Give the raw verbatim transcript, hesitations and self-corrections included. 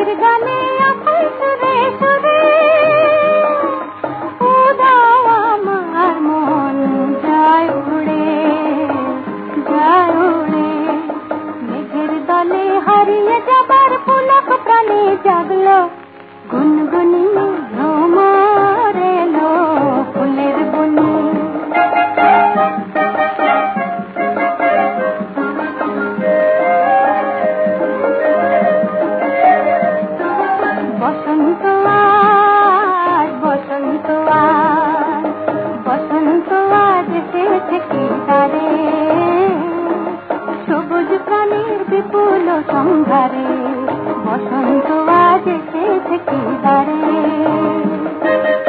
মেঘের গানে আকাশ সুরে সুরে উদাও আমার মন যায় উড়ে যায় উড়ে। মেঘের দলে হারিয়ে যাবার পুলক প্রাণে জাগলো গুনগুনিয়ে ভ্রমর এলো ফুলের বনে। বসন্ত আজ বসন্ত আজ বসন্ত আজ এসেছে কি তারে সবুজ প্রাণীর বিপুল সম্ভারে। বসন্ত আজ এসেছে কি তারে।